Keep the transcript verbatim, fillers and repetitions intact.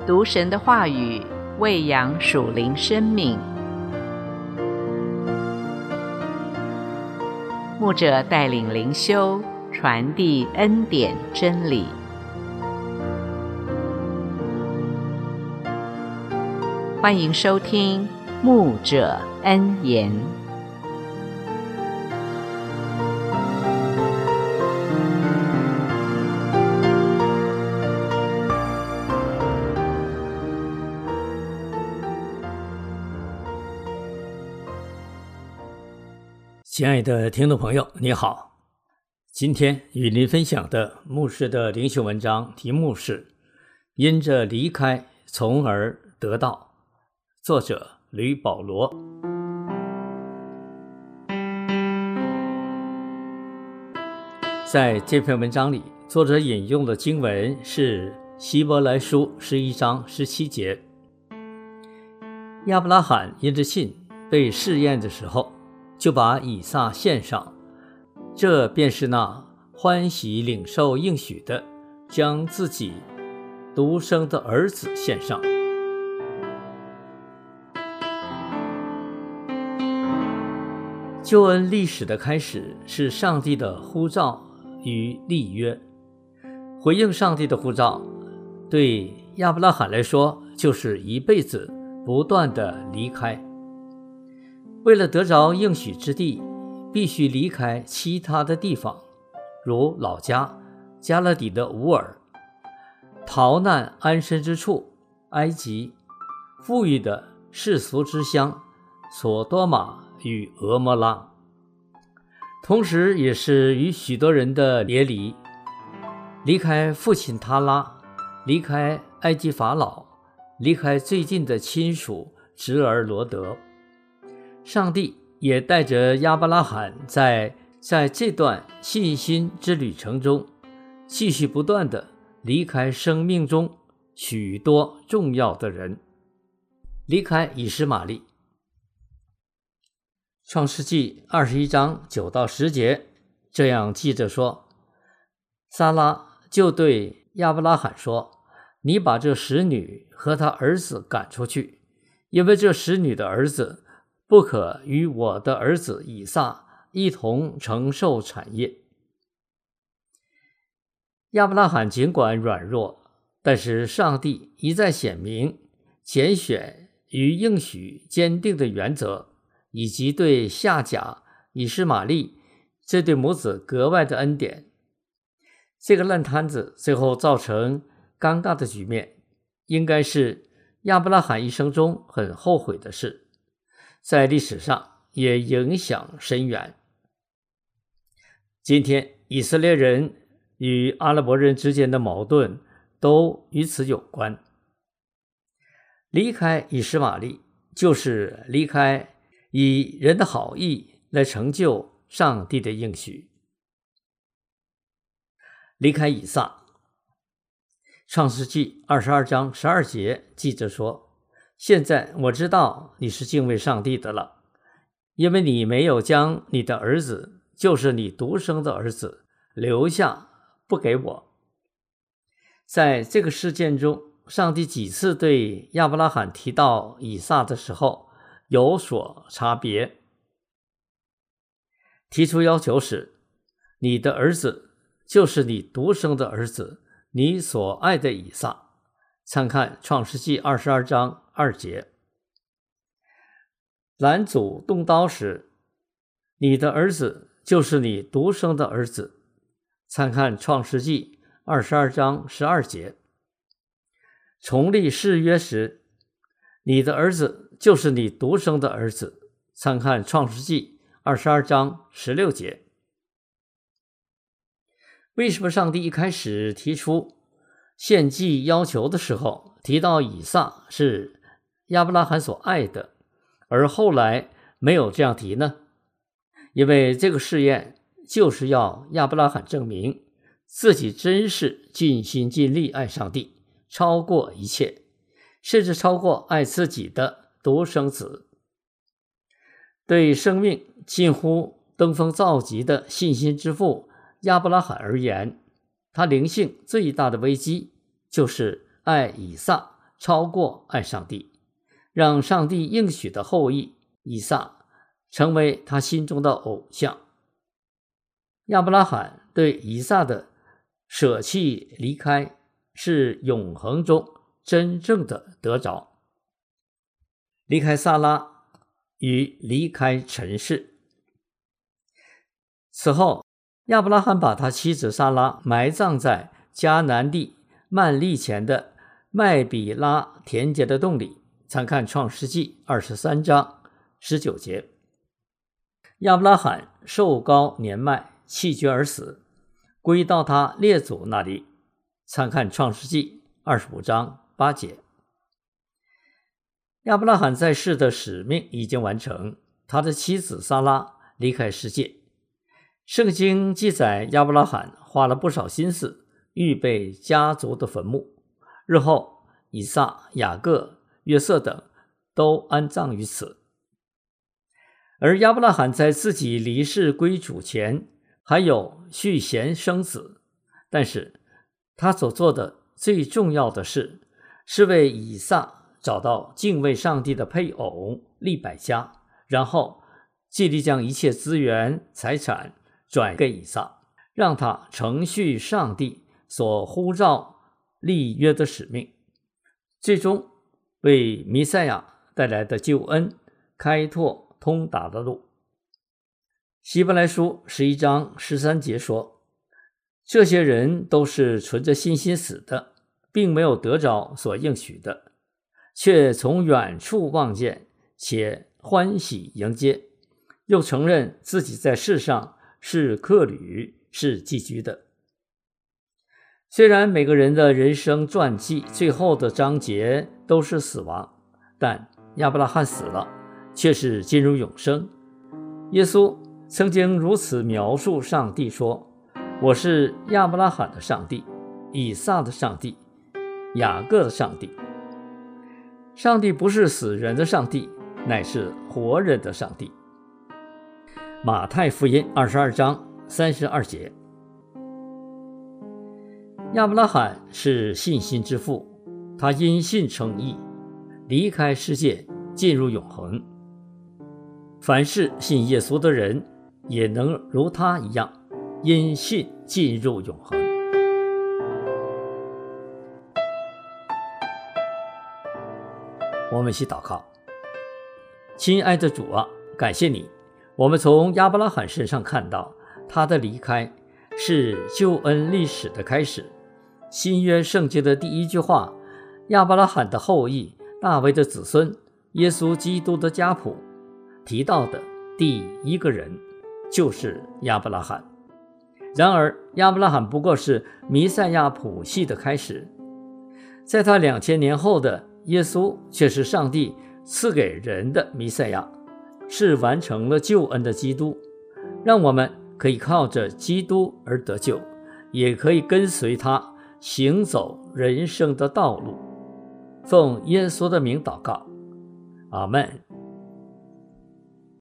读神的话语，喂养属灵生命。牧者带领灵修，传递恩典真理。欢迎收听牧者恩言。 亲爱的听众朋友，你好。今天与您分享的牧师的灵修文章题目是因着离开从而得到，作者吕保罗。在这篇文章里，作者引用的经文是希伯来书十一章十七节。亚伯拉罕因着信被试验的时候，就把以撒献上，这便是那欢喜领受应许的，将自己独生的儿子献上。救恩历史的开始是上帝的呼召与立约。回应上帝的呼召，对亚伯拉罕来说，就是一辈子不断的离开。为了得着应许之地，必须离开其他的地方，如老家加勒底的乌尔，逃难安身之处埃及，富裕的世俗之乡索多玛与俄摩拉，同时也是与许多人的别离，离开父亲他拉，离开埃及法老，离开最近的亲属侄儿罗德。上帝也带着亚伯拉罕在在这段信心之旅程中，继续不断地离开生命中许多重要的人，离开以实玛利。创世纪二十一章九到十节这样记着说，撒拉就对亚伯拉罕说，你把这使女和她儿子赶出去，因为这使女的儿子不可与我的儿子以撒一同承受产业。亚伯拉罕尽管软弱，但是上帝一再显明拣选与应许坚定的原则，以及对夏甲以实玛利这对母子格外的恩典。这个烂摊子最后造成尴尬的局面，应该是亚伯拉罕一生中很后悔的事，在历史上也影响深远。今天以色列人与阿拉伯人之间的矛盾都与此有关。离开以实玛利，就是离开以人的好意来成就上帝的应许。离开以撒，创世纪二十二章十二节记着说，现在我知道你是敬畏上帝的了，因为你没有将你的儿子，就是你独生的儿子留下不给我。在这个事件中，上帝几次对亚伯拉罕提到以撒的时候有所差别。提出要求时，你的儿子就是你独生的儿子，你所爱的以撒，参看创世纪二十二章二节。拦阻动刀时，你的儿子就是你独生的儿子，参看创世纪二十二章十二节。重立誓约时，你的儿子就是你独生的儿子，参看创世纪二十二章十六节。为什么上帝一开始提出献祭要求的时候提到以撒是亚伯拉罕所爱的，而后来没有这样提呢？因为这个试验就是要亚伯拉罕证明自己真是尽心尽力爱上帝，超过一切，甚至超过爱自己的独生子。对生命近乎登峰造极的信心之父亚伯拉罕而言，他灵性最大的危机就是爱以撒超过爱上帝，让上帝应许的后裔以撒成为他心中的偶像。亚伯拉罕对以撒的舍弃离开，是永恒中真正的得着，离开撒拉与离开尘世。此后，亚伯拉罕把他妻子撒拉埋葬在迦南地曼利前的麦比拉田间的洞里，参看创世纪二十三章十九节。亚伯拉罕寿高年迈，气绝而死，归到他列祖那里，参看创世纪二十五章八节。亚伯拉罕在世的使命已经完成，他的妻子撒拉离开世界。圣经记载，亚伯拉罕花了不少心思预备家族的坟墓，日后以撒、雅各、约瑟等都安葬于此。而亚伯拉罕在自己离世归主前还有续弦生子，但是他所做的最重要的事是为以撒找到敬畏上帝的配偶利百加，然后尽力将一切资源财产转给以撒，让他承续上帝所呼召立约的使命，最终为弥赛亚带来的救恩开拓通达的路。希伯来书十一章十三节说，这些人都是存着信心死的，并没有得着所应许的，却从远处望见，且欢喜迎接，又承认自己在世上是客旅，是寄居的。虽然每个人的人生传记最后的章节都是死亡，但亚伯拉罕死了，却是进入永生。耶稣曾经如此描述上帝说，我是亚伯拉罕的上帝，以撒的上帝，雅各的上帝。上帝不是死人的上帝，乃是活人的上帝。马太福音二十二章三十二节。亚伯拉罕是信心之父，他因信称义，离开世界，进入永恒。凡是信耶稣的人，也能如他一样，因信进入永恒。我们一起祷告。亲爱的主啊，感谢你，我们从亚伯拉罕身上看到，他的离开是救恩历史的开始。新约圣经的第一句话，亚伯拉罕的后裔，大卫的子孙，耶稣基督的家谱，提到的第一个人就是亚伯拉罕。然而亚伯拉罕不过是弥赛亚谱系的开始，在他两千年后的耶稣却是上帝赐给人的弥赛亚，是完成了救恩的基督，让我们可以靠着基督而得救，也可以跟随他行走人生的道路。奉耶稣的名祷告，阿们。